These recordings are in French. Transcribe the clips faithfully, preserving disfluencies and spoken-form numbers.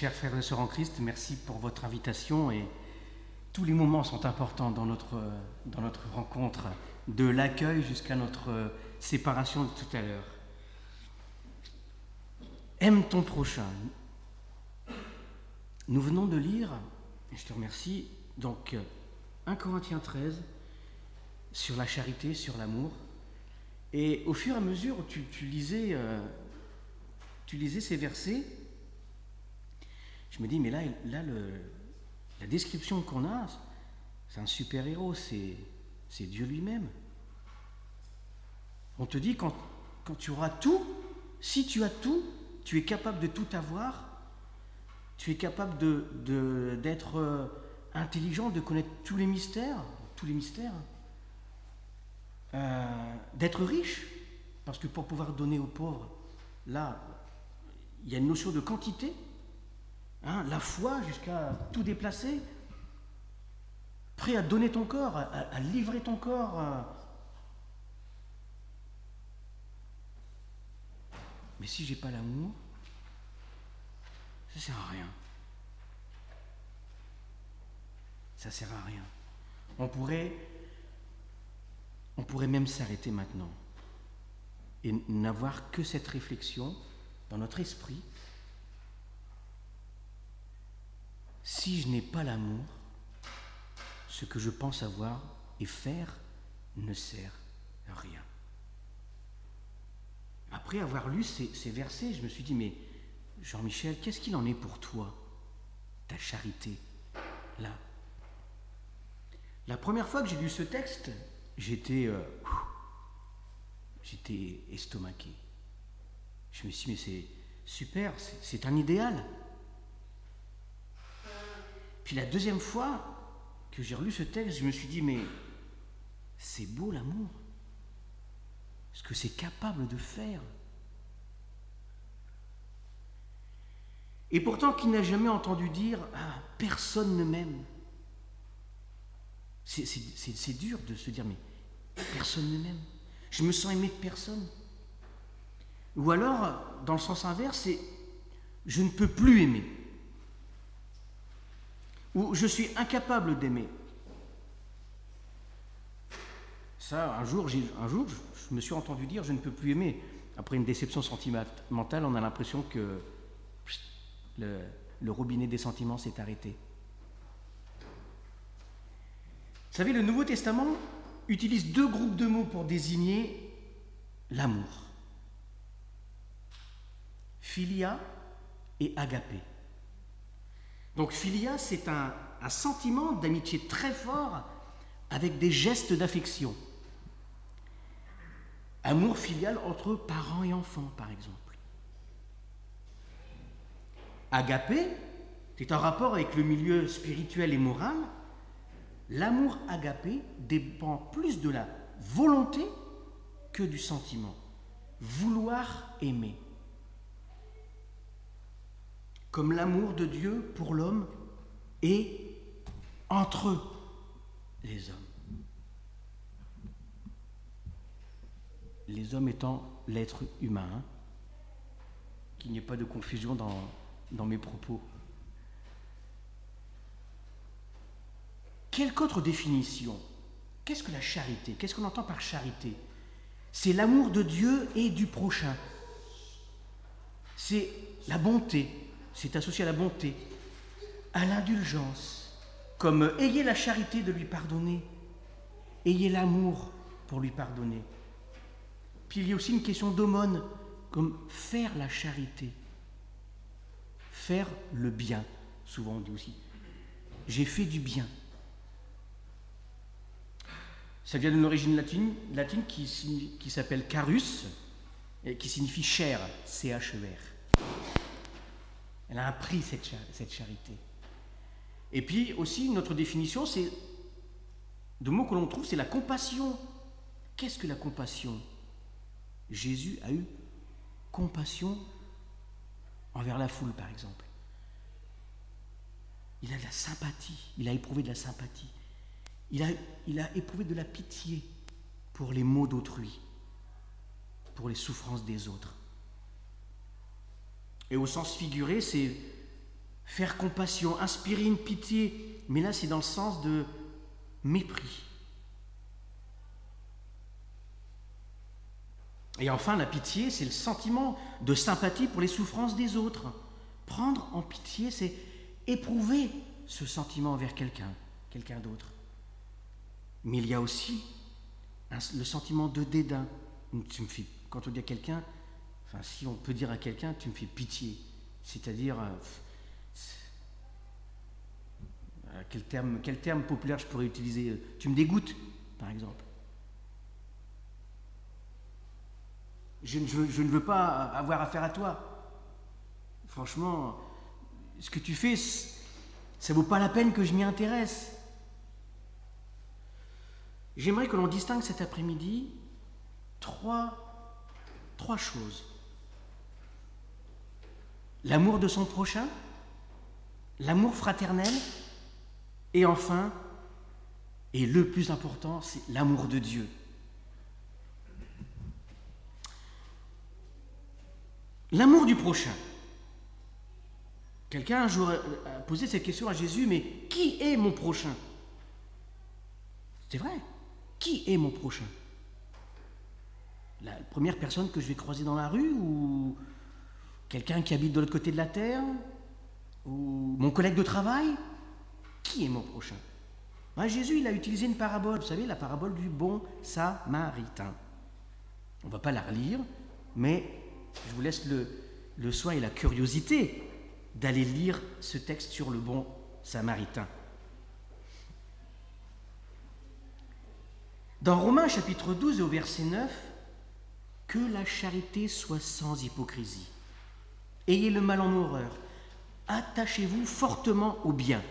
Chers frères et sœurs en Christ, merci pour votre invitation et tous les moments sont importants dans notre, dans notre rencontre, de l'accueil jusqu'à notre séparation de tout à l'heure. Aime ton prochain. Nous venons de lire, et je te remercie, donc un Corinthiens treize sur la charité, sur l'amour. Et au fur et à mesure où tu, tu, lisais, euh, tu lisais ces versets, je me dis, mais là, là le, la description qu'on a, c'est un super-héros, c'est, c'est Dieu lui-même. On te dit, quand, quand tu auras tout, si tu as tout, tu es capable de tout avoir, tu es capable de, de, d'être euh, intelligent, de connaître tous les mystères, tous les mystères, euh, d'être riche, parce que pour pouvoir donner aux pauvres, là, il y a une notion de quantité, hein, la foi jusqu'à tout déplacer, prêt à donner ton corps, à, à livrer ton corps. À... Mais si j'ai pas l'amour, ça sert à rien. Ça sert à rien. On pourrait, on pourrait même s'arrêter maintenant et n'avoir que cette réflexion dans notre esprit. Si je n'ai pas l'amour, ce que je pense avoir et faire ne sert à rien. Après avoir lu ces, ces versets, je me suis dit, mais Jean-Michel, qu'est-ce qu'il en est pour toi, ta charité, là? La première fois que j'ai lu ce texte, j'étais, euh, j'étais estomaqué. Je me suis dit, mais c'est super, c'est, c'est un idéal. Puis la deuxième fois que j'ai relu ce texte, je me suis dit, mais c'est beau l'amour. Ce que c'est capable de faire. Et pourtant, qui n'a jamais entendu dire « Ah, personne ne m'aime ». C'est, c'est, c'est, c'est dur de se dire « Mais personne ne m'aime. Je me sens aimé de personne. » Ou alors, dans le sens inverse, c'est « Je ne peux plus aimer ». Ou « Je suis incapable d'aimer ». Ça, un jour, j'ai, un jour, je me suis entendu dire « Je ne peux plus aimer ». Après une déception sentimentale, on a l'impression que le, le robinet des sentiments s'est arrêté. Vous savez, le Nouveau Testament utilise deux groupes de mots pour désigner l'amour. Philia et agapé. Donc philia, c'est un, un sentiment d'amitié très fort avec des gestes d'affection. Amour filial entre parents et enfants, par exemple. Agapé, c'est un rapport avec le milieu spirituel et moral. L'amour agapé dépend plus de la volonté que du sentiment. Vouloir aimer. Comme l'amour de Dieu pour l'homme et entre les hommes. Les hommes étant l'être humain, hein, qu'il n'y ait pas de confusion dans, dans mes propos. Quelle autre définition? Qu'est-ce que la charité? Qu'est-ce qu'on entend par charité? C'est l'amour de Dieu et du prochain. C'est la bonté, c'est associé à la bonté, à l'indulgence, comme ayez la charité de lui pardonner, ayez l'amour pour lui pardonner. Puis il y a aussi une question d'aumône, comme faire la charité, faire le bien. Souvent on dit aussi, j'ai fait du bien. Ça vient d'une origine latine, latine qui, qui s'appelle carus, et qui signifie chair, C H E R. Elle a un prix, cette, char- cette charité. Et puis aussi, notre définition, c'est, de mots que l'on trouve, c'est la compassion. Qu'est-ce que la compassion? Jésus a eu compassion envers la foule, par exemple. Il a de la sympathie, il a éprouvé de la sympathie. Il a, il a éprouvé de la pitié pour les maux d'autrui, pour les souffrances des autres. Et au sens figuré, c'est faire compassion, inspirer une pitié, mais là c'est dans le sens de mépris. Et enfin, la pitié, c'est le sentiment de sympathie pour les souffrances des autres. Prendre en pitié, c'est éprouver ce sentiment envers quelqu'un, quelqu'un d'autre. Mais il y a aussi un, le sentiment de dédain. Tu me fais, quand on dit à quelqu'un, enfin, si on peut dire à quelqu'un, tu me fais pitié, c'est-à-dire, euh, quel terme, quel terme populaire je pourrais utiliser? Tu me dégoûtes, par exemple. Je, je, je ne veux pas avoir affaire à toi. Franchement, ce que tu fais, ça ne vaut pas la peine que je m'y intéresse. J'aimerais que l'on distingue cet après-midi trois, trois choses. L'amour de son prochain, l'amour fraternel, et enfin, et le plus important, c'est l'amour de Dieu. L'amour du prochain. Quelqu'un un jour a posé cette question à Jésus, mais qui est mon prochain? C'est vrai, qui est mon prochain? La première personne que je vais croiser dans la rue, ou quelqu'un qui habite de l'autre côté de la terre, ou mon collègue de travail? Qui est mon prochain? Ben, Jésus, il a utilisé une parabole, vous savez, la parabole du bon samaritain. On ne va pas la relire, mais je vous laisse le, le soin et la curiosité d'aller lire ce texte sur le bon samaritain. Dans Romains chapitre douze et au verset neuf, que la charité soit sans hypocrisie. Ayez le mal en horreur. Attachez-vous fortement au bien.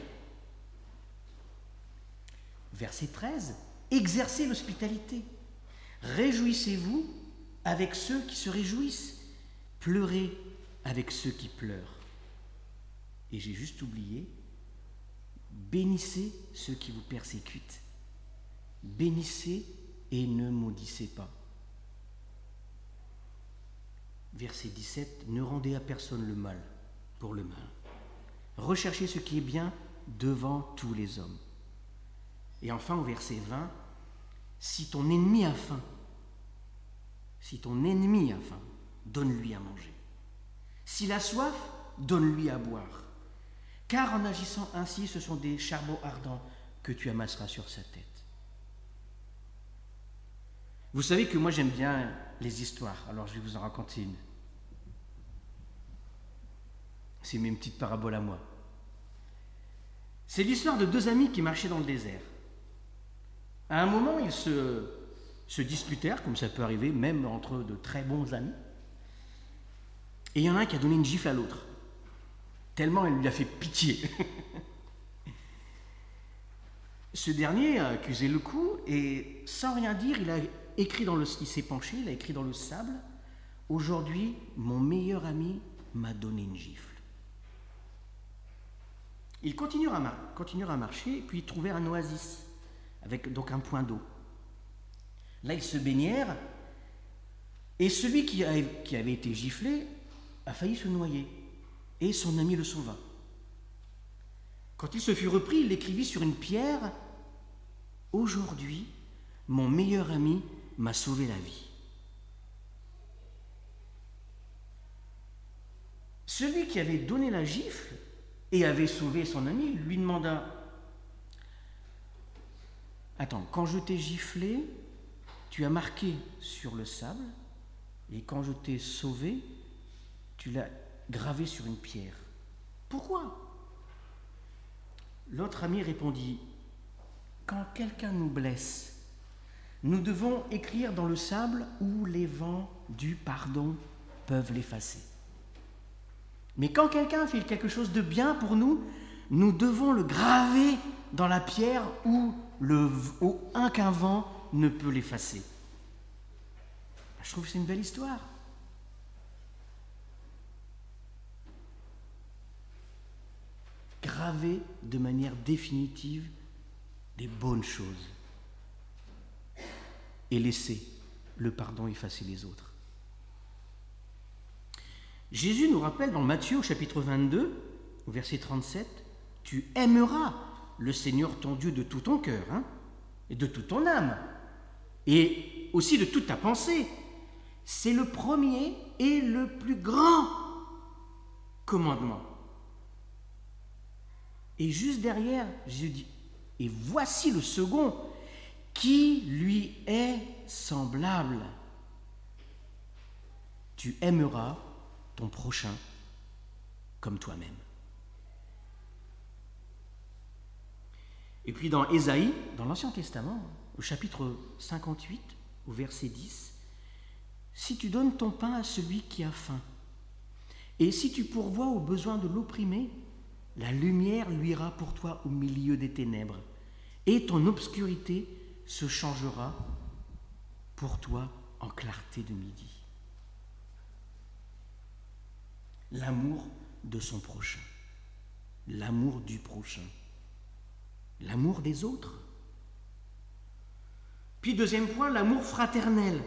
Verset treize, exercez l'hospitalité. Réjouissez-vous avec ceux qui se réjouissent. Pleurez avec ceux qui pleurent. Et j'ai juste oublié, bénissez ceux qui vous persécutent. Bénissez et ne maudissez pas. Verset dix-sept, ne rendez à personne le mal pour le mal. Recherchez ce qui est bien devant tous les hommes. Et enfin, au verset vingt, si ton ennemi a faim, si ton ennemi a faim, donne-lui à manger. S'il a soif, donne-lui à boire. Car en agissant ainsi, ce sont des charbons ardents que tu amasseras sur sa tête. Vous savez que moi j'aime bien les histoires, alors je vais vous en raconter une. C'est une petite parabole à moi. C'est l'histoire de deux amis qui marchaient dans le désert. À un moment, ils se, se disputèrent, comme ça peut arriver, même entre de très bons amis. Et il y en a un qui a donné une gifle à l'autre, tellement elle lui a fait pitié. Ce dernier a accusé le coup et, sans rien dire, il a écrit dans le, il s'est penché, il a écrit dans le sable, « Aujourd'hui, mon meilleur ami m'a donné une gifle. » Ils continuèrent à, mar- continuèrent à marcher, puis ils trouvèrent un oasis, avec donc un point d'eau. Là, ils se baignèrent, et celui qui, a, qui avait été giflé a failli se noyer, et son ami le sauva. Quand il se fut repris, il écrivit sur une pierre, « Aujourd'hui, mon meilleur ami m'a sauvé la vie. » Celui qui avait donné la gifle et avait sauvé son ami lui demanda, « Attends, quand je t'ai giflé, tu as marqué sur le sable, et quand je t'ai sauvé, tu l'as gravé sur une pierre. Pourquoi ?» L'autre ami répondit, « Quand quelqu'un nous blesse, nous devons écrire dans le sable où les vents du pardon peuvent l'effacer. Mais quand quelqu'un fait quelque chose de bien pour nous, nous devons le graver dans la pierre où, le, où aucun vent ne peut l'effacer. » Je trouve que c'est une belle histoire. Graver de manière définitive des bonnes choses et laisser le pardon effacer les autres. Jésus nous rappelle dans Matthieu au chapitre vingt-deux au verset trente-sept, tu aimeras le Seigneur ton Dieu de tout ton cœur, hein, et de toute ton âme, et aussi de toute ta pensée. C'est le premier et le plus grand commandement. Et juste derrière, Jésus dit, et voici le second, qui lui est semblable. Tu aimeras ton prochain comme toi-même. Et puis dans Ésaïe, dans l'Ancien Testament, au chapitre cinquante-huit, au verset dix, si tu donnes ton pain à celui qui a faim, et si tu pourvois aux besoins de l'opprimé, la lumière luira pour toi au milieu des ténèbres, et ton obscurité se changera pour toi en clarté de midi. L'amour de son prochain, l'amour du prochain, l'amour des autres. Puis deuxième point, l'amour fraternel.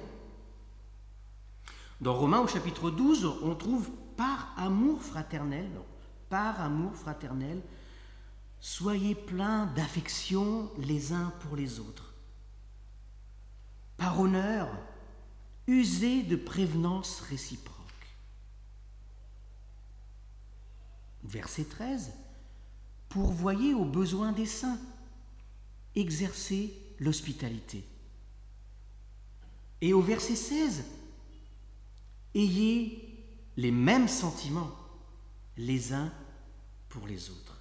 Dans Romains au chapitre douze, on trouve par amour fraternel, par amour fraternel, soyez pleins d'affection les uns pour les autres. Par honneur, usez de prévenance réciproque. Verset treize, pourvoyez aux besoins des saints, exercez l'hospitalité. Et au verset seize, ayez les mêmes sentiments les uns pour les autres.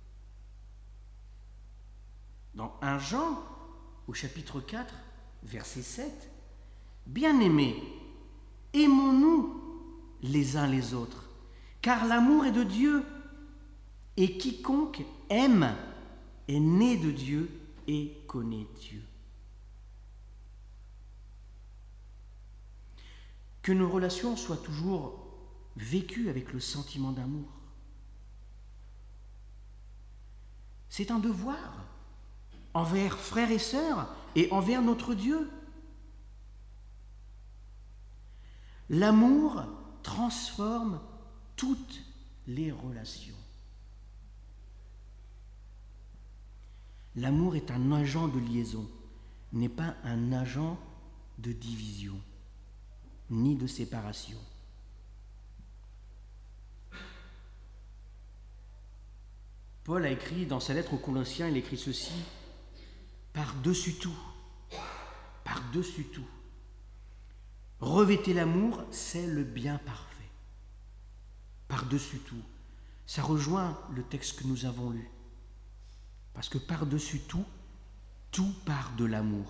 Dans premier Jean, au chapitre quatre, verset sept, bien-aimés, aimons-nous les uns les autres, car l'amour est de Dieu, et quiconque aime est né de Dieu et connaît Dieu. Que nos relations soient toujours vécues avec le sentiment d'amour. C'est un devoir envers frères et sœurs et envers notre Dieu. L'amour transforme toutes les relations. L'amour est un agent de liaison, n'est pas un agent de division, ni de séparation. Paul a écrit dans sa lettre aux Colossiens, il écrit ceci, par-dessus tout, par-dessus tout, revêtez l'amour, c'est le bien parfait. Par-dessus tout, ça rejoint le texte que nous avons lu. Parce que par-dessus tout, tout part de l'amour.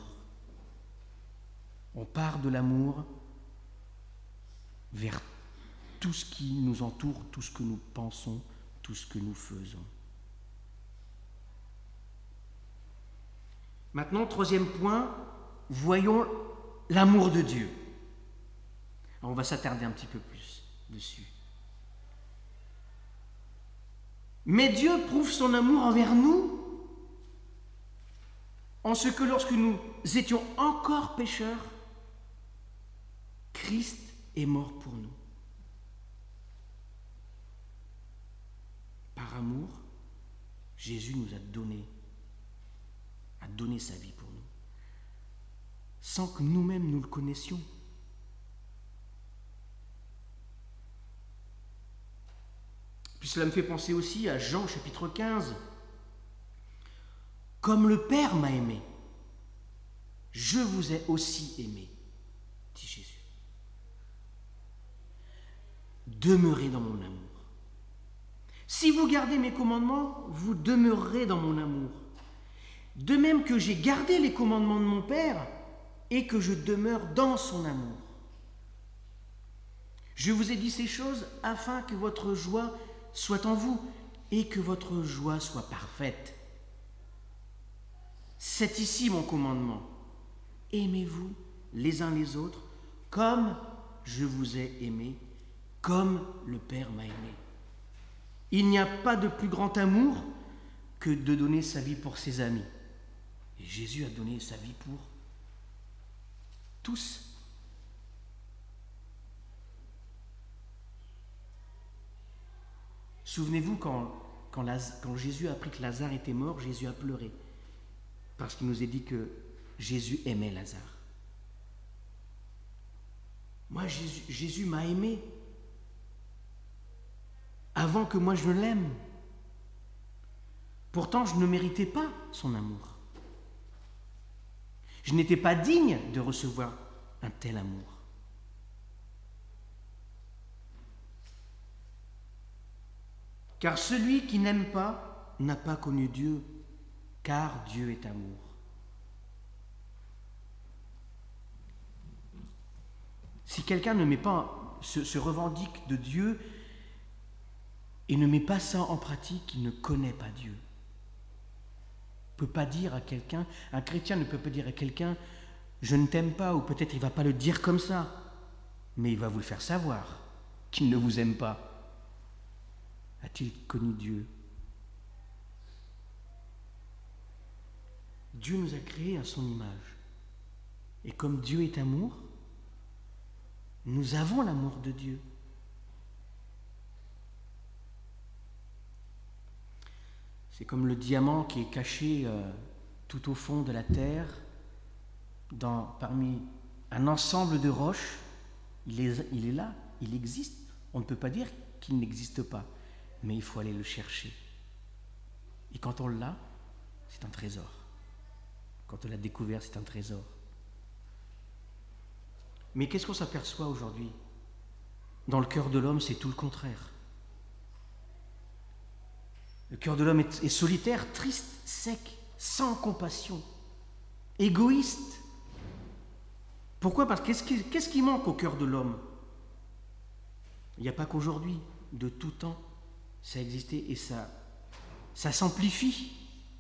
On part de l'amour vers tout ce qui nous entoure, tout ce que nous pensons, tout ce que nous faisons. Maintenant, troisième point, voyons l'amour de Dieu. Alors, on va s'attarder un petit peu plus dessus. Mais Dieu prouve son amour envers nous en ce que lorsque nous étions encore pécheurs, Christ est mort pour nous. Par amour, Jésus nous a donné, a donné sa vie pour nous, sans que nous-mêmes nous le connaissions. Puis cela me fait penser aussi à Jean chapitre quinze. Comme le Père m'a aimé, je vous ai aussi aimé, dit Jésus. Demeurez dans mon amour. Si vous gardez mes commandements, vous demeurerez dans mon amour. De même que j'ai gardé les commandements de mon Père et que je demeure dans son amour. Je vous ai dit ces choses afin que votre joie soit en vous et que votre joie soit parfaite. C'est ici mon commandement. Aimez-vous les uns les autres comme je vous ai aimé, comme le Père m'a aimé. Il n'y a pas de plus grand amour que de donner sa vie pour ses amis. Et Jésus a donné sa vie pour tous. Souvenez-vous quand, quand, Laz- quand Jésus a appris que Lazare était mort, Jésus a pleuré. Parce qu'il nous est dit que Jésus aimait Lazare. Moi, Jésus, Jésus m'a aimé avant que moi je l'aime. Pourtant, je ne méritais pas son amour. Je n'étais pas digne de recevoir un tel amour. Car celui qui n'aime pas n'a pas connu Dieu, car Dieu est amour. Si quelqu'un ne met pas, se, se revendique de Dieu et ne met pas ça en pratique, il ne connaît pas Dieu. On ne peut pas dire à quelqu'un, un chrétien ne peut pas dire à quelqu'un « je ne t'aime pas » ou peut-être il ne va pas le dire comme ça, mais il va vous le faire savoir qu'il ne vous aime pas. A-t-il connu Dieu? Dieu nous a créés à son image. Et comme Dieu est amour, nous avons l'amour de Dieu. C'est comme le diamant qui est caché euh, tout au fond de la terre, dans, parmi un ensemble de roches. Il est, il est là, il existe. On ne peut pas dire qu'il n'existe pas, mais il faut aller le chercher. Et quand on l'a, c'est un trésor. Quand on l'a découvert, c'est un trésor. Mais qu'est-ce qu'on s'aperçoit aujourd'hui? Dans le cœur de l'homme, c'est tout le contraire. Le cœur de l'homme est, est solitaire, triste, sec, sans compassion, égoïste. Pourquoi? Parce que qu'est-ce qui, qu'est-ce qui manque au cœur de l'homme? Il n'y a pas qu'aujourd'hui, de tout temps, ça a existé et ça, ça s'amplifie.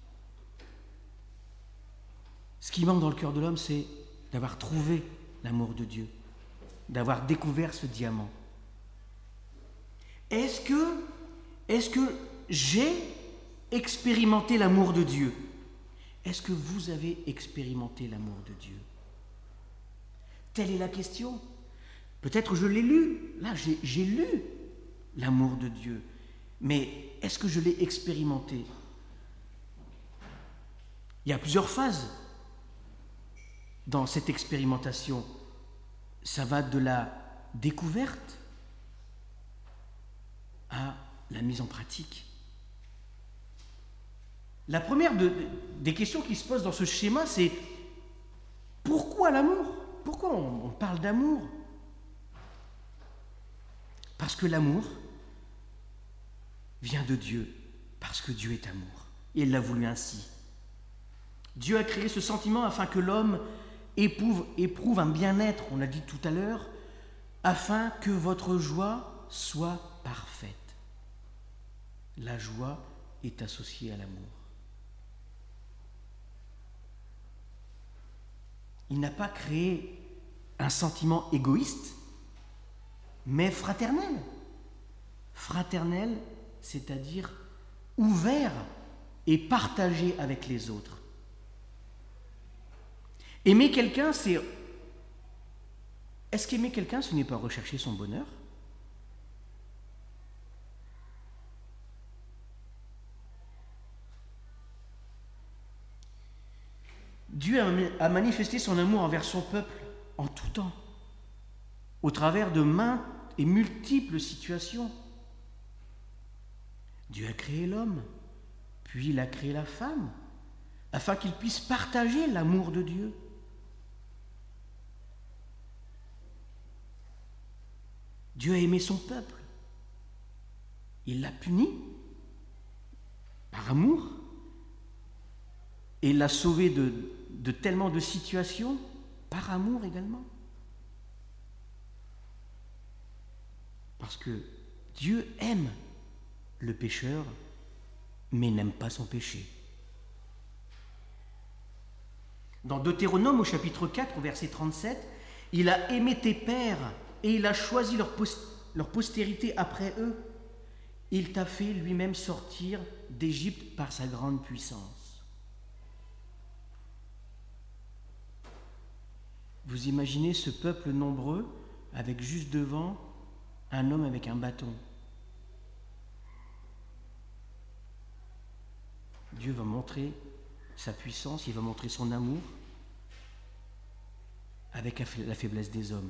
Ce qui manque dans le cœur de l'homme, c'est d'avoir trouvé l'amour de Dieu, d'avoir découvert ce diamant. Est-ce que, est-ce que j'ai expérimenté l'amour de Dieu? Est-ce que vous avez expérimenté l'amour de Dieu? Telle est la question. Peut-être je l'ai lu, là j'ai, j'ai lu l'amour de Dieu, mais est-ce que je l'ai expérimenté? Il y a plusieurs phases dans cette expérimentation. Ça va de la découverte à la mise en pratique. La première de, de, des questions qui se posent dans ce schéma, c'est pourquoi l'amour? Pourquoi on, on parle d'amour? Parce que l'amour vient de Dieu, parce que Dieu est amour. Et il l'a voulu ainsi. Dieu a créé ce sentiment afin que l'homme éprouve, éprouve un bien-être, on l'a dit tout à l'heure, afin que votre joie soit parfaite. La joie est associée à l'amour. Il n'a pas créé un sentiment égoïste, mais fraternel. Fraternel, c'est-à-dire ouvert et partagé avec les autres. Aimer quelqu'un, c'est... Est-ce qu'aimer quelqu'un, ce n'est pas rechercher son bonheur? Dieu a manifesté son amour envers son peuple en tout temps, au travers de maintes et multiples situations. Dieu a créé l'homme, puis il a créé la femme, afin qu'ils puissent partager l'amour de Dieu. Dieu a aimé son peuple. Il l'a puni par amour et il l'a sauvé de, de tellement de situations par amour également. Parce que Dieu aime le pécheur, mais n'aime pas son péché. Dans Deutéronome au chapitre quatre, au verset trente-sept, il a aimé tes pères et il a choisi leur, post- leur postérité après eux. Il t'a fait lui-même sortir d'Égypte par sa grande puissance. Vous imaginez ce peuple nombreux avec juste devant un homme avec un bâton. Dieu va montrer sa puissance, il va montrer son amour avec la faiblesse des hommes.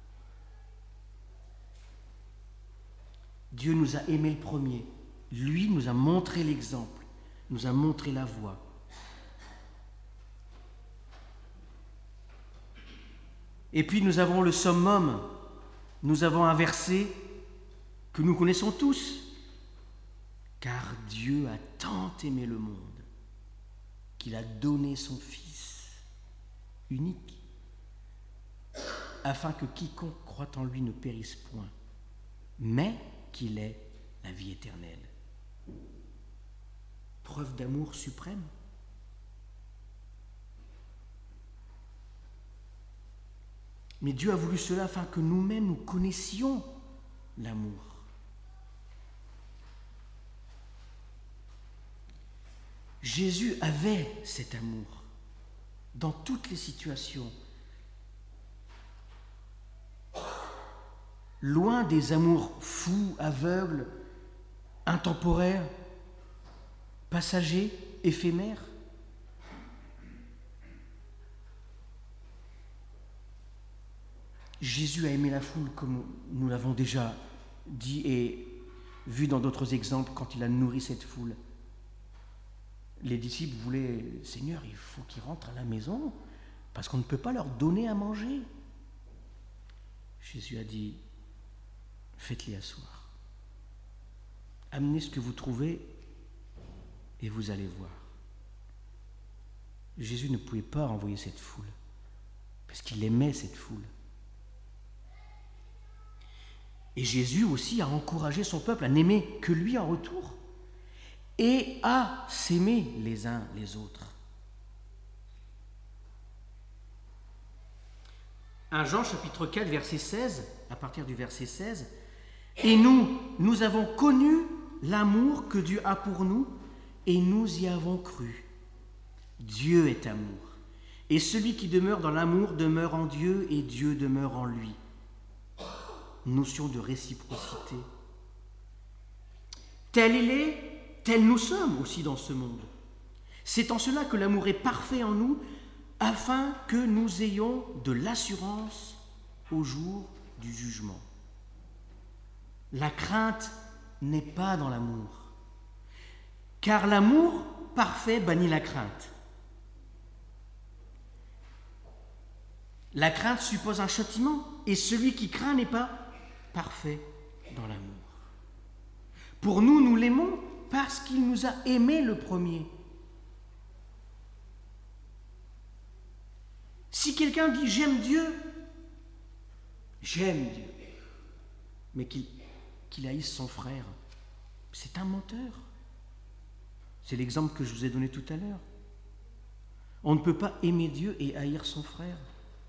Dieu nous a aimés le premier. Lui nous a montré l'exemple, nous a montré la voie. Et puis nous avons le summum, nous avons un verset que nous connaissons tous. Car Dieu a tant aimé le monde qu'il a donné son Fils unique, afin que quiconque croit en lui ne périsse point, mais qu'il ait la vie éternelle. Preuve d'amour suprême. Mais Dieu a voulu cela afin que nous-mêmes nous connaissions l'amour. Jésus avait cet amour dans toutes les situations. Loin des amours fous, aveugles, intemporaires, passagers, éphémères. Jésus a aimé la foule comme nous l'avons déjà dit et vu dans d'autres exemples quand il a nourri cette foule. Les disciples voulaient, Seigneur, il faut qu'ils rentrent à la maison parce qu'on ne peut pas leur donner à manger. Jésus a dit, faites-les asseoir. Amenez ce que vous trouvez et vous allez voir. Jésus ne pouvait pas envoyer cette foule parce qu'il aimait cette foule. Et Jésus aussi a encouragé son peuple à n'aimer que lui en retour et à s'aimer les uns les autres. un Jean chapitre quatre, verset seize, à partir du verset seize, « Et nous, nous avons connu l'amour que Dieu a pour nous, et nous y avons cru. Dieu est amour, et celui qui demeure dans l'amour demeure en Dieu, et Dieu demeure en lui. » Notion de réciprocité. Tel il est, tel nous sommes aussi dans ce monde. C'est en cela que l'amour est parfait en nous, afin que nous ayons de l'assurance au jour du jugement. La crainte n'est pas dans l'amour, car l'amour parfait bannit la crainte. La crainte suppose un châtiment, et celui qui craint n'est pas parfait dans l'amour. Pour nous, nous l'aimons parce qu'il nous a aimés le premier. Si quelqu'un dit « j'aime Dieu », j'aime Dieu, mais qu'il, qu'il haïsse son frère, c'est un menteur. C'est l'exemple que je vous ai donné tout à l'heure. On ne peut pas aimer Dieu et haïr son frère.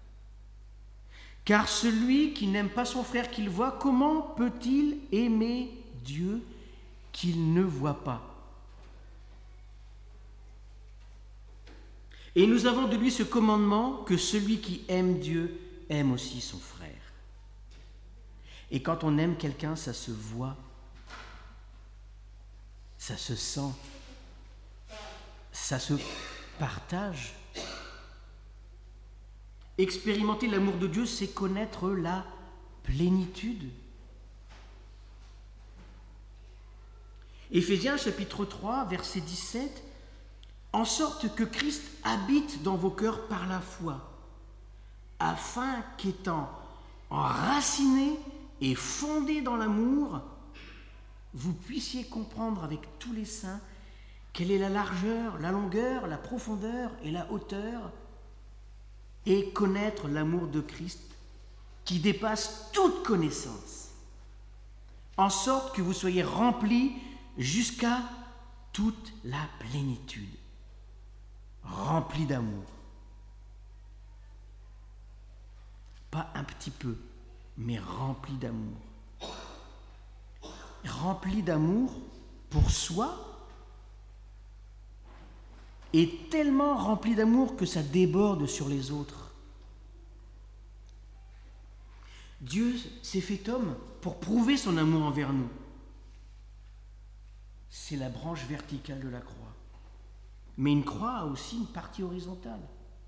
Car celui qui n'aime pas son frère qu'il voit, comment peut-il aimer Dieu qu'il ne voit pas ? Et nous avons de lui ce commandement que celui qui aime Dieu aime aussi son frère. Et quand on aime quelqu'un, ça se voit, ça se sent, ça se partage. Expérimenter l'amour de Dieu, c'est connaître la plénitude. Éphésiens chapitre trois, verset dix-sept, « En sorte que Christ habite dans vos cœurs par la foi, afin qu'étant enracinés et fondés dans l'amour, vous puissiez comprendre avec tous les saints quelle est la largeur, la longueur, la profondeur et la hauteur, et connaître l'amour de Christ qui dépasse toute connaissance, en sorte que vous soyez remplis jusqu'à toute la plénitude, remplis d'amour. Pas un petit peu, mais remplis d'amour. Remplis d'amour pour soi, et tellement rempli d'amour que ça déborde sur les autres. Dieu s'est fait homme pour prouver son amour envers nous. C'est la branche verticale de la croix. Mais une croix a aussi une partie horizontale,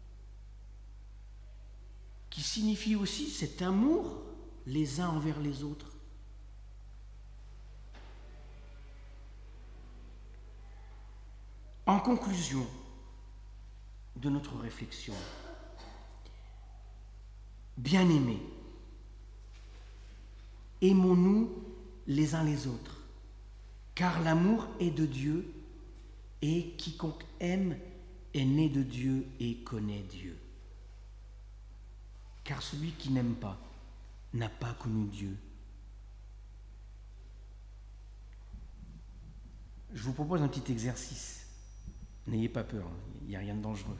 qui signifie aussi cet amour les uns envers les autres. En conclusion de notre réflexion, bien-aimés, aimons-nous les uns les autres, car l'amour est de Dieu, et quiconque aime est né de Dieu et connaît Dieu. Car celui qui n'aime pas n'a pas connu Dieu. Je vous propose un petit exercice. N'ayez pas peur, il n'y a rien de dangereux.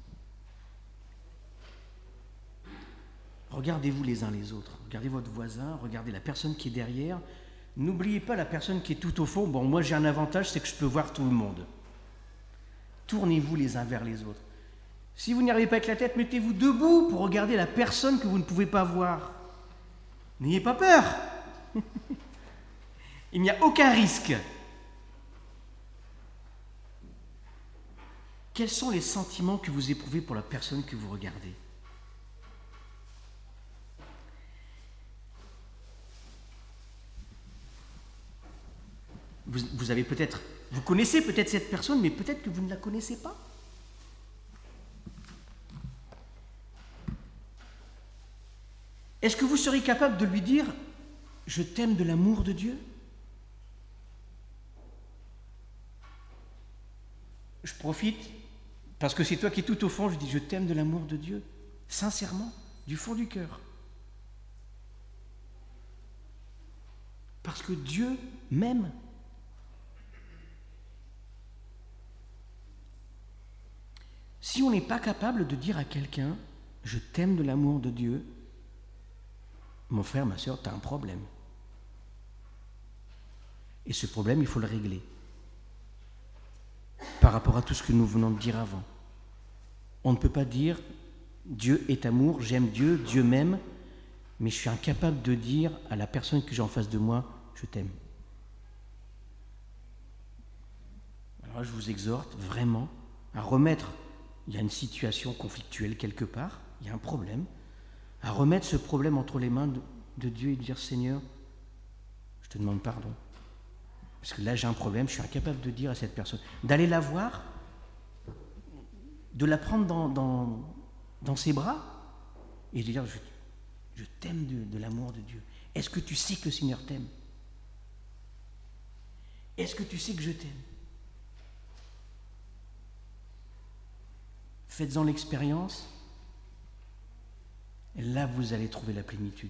Regardez-vous les uns les autres. Regardez votre voisin, regardez la personne qui est derrière. N'oubliez pas la personne qui est tout au fond. Bon, moi j'ai un avantage, c'est que je peux voir tout le monde. Tournez-vous les uns vers les autres. Si vous n'y arrivez pas avec la tête, mettez-vous debout pour regarder la personne que vous ne pouvez pas voir. N'ayez pas peur. Il n'y a aucun risque. Quels sont les sentiments que vous éprouvez pour la personne que vous regardez ? Vous, vous avez peut-être, vous connaissez peut-être cette personne, mais peut-être que vous ne la connaissez pas. Est-ce que vous serez capable de lui dire « Je t'aime de l'amour de Dieu » ? Je profite, parce que c'est toi qui es tout au fond, je dis « Je t'aime de l'amour de Dieu », sincèrement, du fond du cœur. Parce que Dieu m'aime. Si on n'est pas capable de dire à quelqu'un « Je t'aime de l'amour de Dieu », mon frère, ma sœur, tu as un problème. Et ce problème, il faut le régler. Par rapport à tout ce que nous venons de dire avant. On ne peut pas dire « Dieu est amour, j'aime Dieu, Dieu m'aime », mais je suis incapable de dire à la personne que j'ai en face de moi « Je t'aime ». Alors là, je vous exhorte vraiment à remettre, il y a une situation conflictuelle quelque part, il y a un problème, à remettre ce problème entre les mains de, de Dieu et de dire « Seigneur, je te demande pardon. Parce que là, j'ai un problème, je suis incapable de dire à cette personne. » D'aller la voir, de la prendre dans, dans, dans ses bras et de dire « Je, je t'aime de, de l'amour de Dieu. Est-ce que tu sais que le Seigneur t'aime ? Est-ce que tu sais que je t'aime ? » Faites-en l'expérience. Et là, vous allez trouver la plénitude.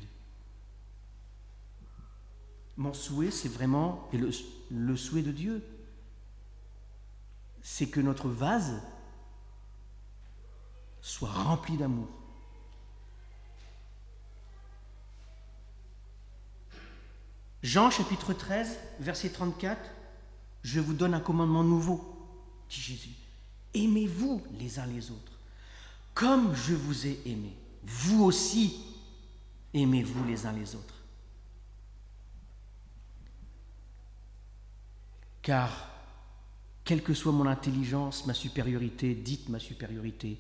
Mon souhait, c'est vraiment, et le, le souhait de Dieu, c'est que notre vase soit rempli d'amour. Jean chapitre treize, verset trente-quatre, « Je vous donne un commandement nouveau, dit Jésus. Aimez-vous les uns les autres, comme je vous ai aimé. Vous aussi, aimez-vous les uns les autres. » Car, quelle que soit mon intelligence, ma supériorité, dites ma supériorité,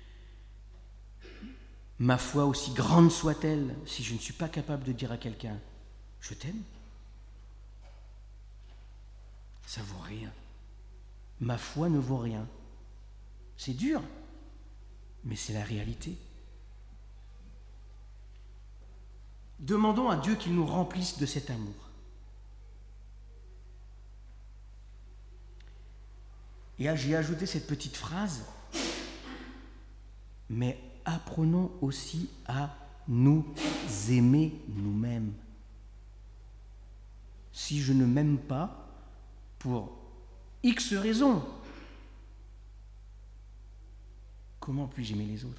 ma foi aussi grande soit-elle, si je ne suis pas capable de dire à quelqu'un « Je t'aime », ça ne vaut rien. Ma foi ne vaut rien. C'est dur, mais c'est la réalité. Demandons à Dieu qu'il nous remplisse de cet amour. Et j'ai ajouté cette petite phrase, mais apprenons aussi à nous aimer nous-mêmes. Si je ne m'aime pas, pour X raisons, comment puis-je aimer les autres ?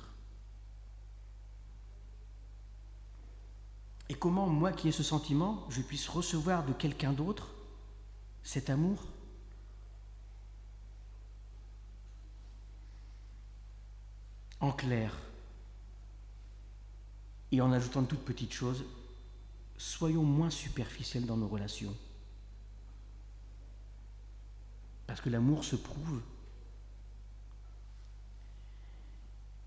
Et comment, moi qui ai ce sentiment, je puisse recevoir de quelqu'un d'autre cet amour ? En clair, et en ajoutant de toutes petites choses, soyons moins superficiels dans nos relations. Parce que l'amour se prouve,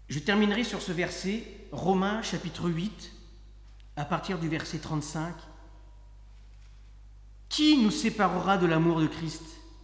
Je terminerai sur ce verset, Romains chapitre huit, à partir du verset trente-cinq. Qui nous séparera de l'amour de Christ?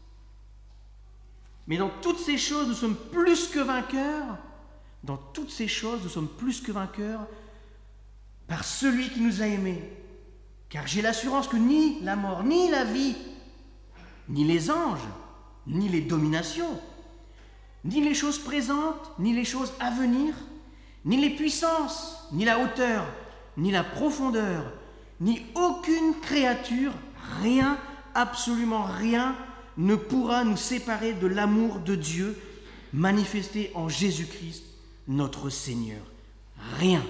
Mais dans toutes ces choses, nous sommes plus que vainqueurs. Dans toutes ces choses, nous sommes plus que vainqueurs par celui qui nous a aimés. Car j'ai l'assurance que ni la mort, ni la vie, ni les anges, ni les dominations, ni les choses présentes, ni les choses à venir, ni les puissances, ni la hauteur, ni la profondeur, ni aucune créature, rien, absolument rien, ne pourra nous séparer de l'amour de Dieu manifesté en Jésus-Christ, notre Seigneur. Rien.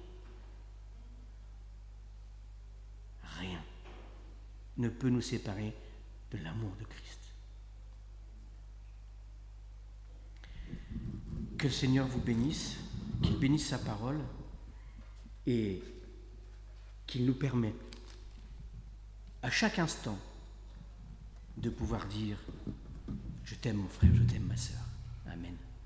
Rien ne peut nous séparer de l'amour de Christ. Que le Seigneur vous bénisse, qu'il bénisse sa parole et qu'il nous permette à chaque instant de pouvoir dire « Je t'aime mon frère, je t'aime ma sœur ». Amen.